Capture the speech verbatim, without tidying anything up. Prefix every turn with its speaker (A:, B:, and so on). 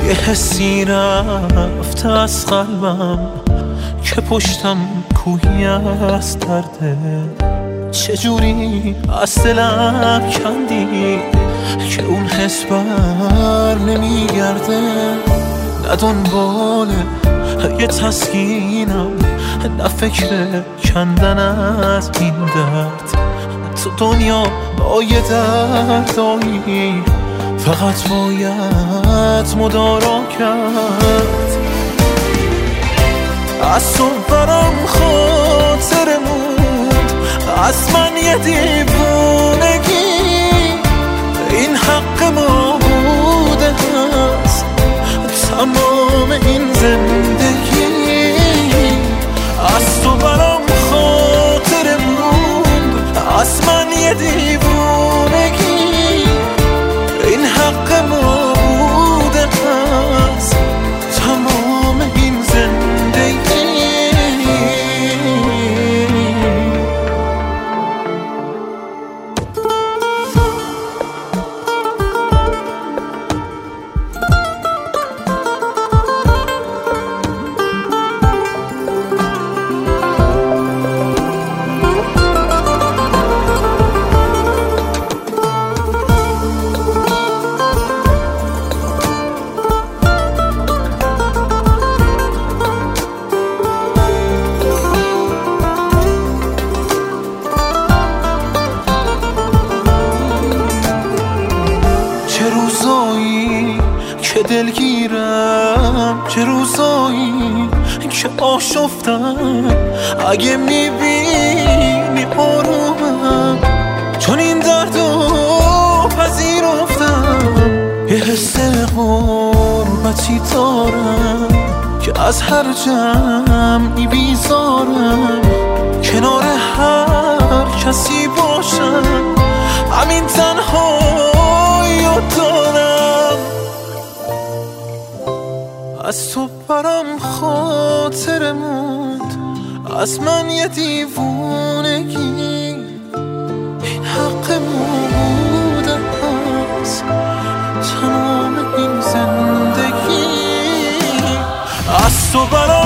A: یه حسی رفت از قلبم که پشتم کوهی از درده. چجوری از دلم کندی که اون حس بر نمیگرده. نه دنبال یه تسکینم، نه فکر کندن از این درد. تو دنیا با یه دردایی فقط باید مدارا کرد. از تو برام خاطر موند، از من یه دیوونگی. این حق ما بوده هست تمام این زندگی. از تو برام خاطر موند، از من یه دیوونگی. این حق ما بوده هست تمام این زندگی. چه روزایی که دلگیرم، چه روزایی که آشفتم. اگه میبینی آرومم، چون این دردو پذیرفتم. یه حس غربتی دارم که از هر جمعی بیزارم. کنار هر کسی باشم، همین تنها دارم. از تو برام خاطر موند، از من یه دیوونگی. این حق ما بوده هست تمام این زندگی. از تو برام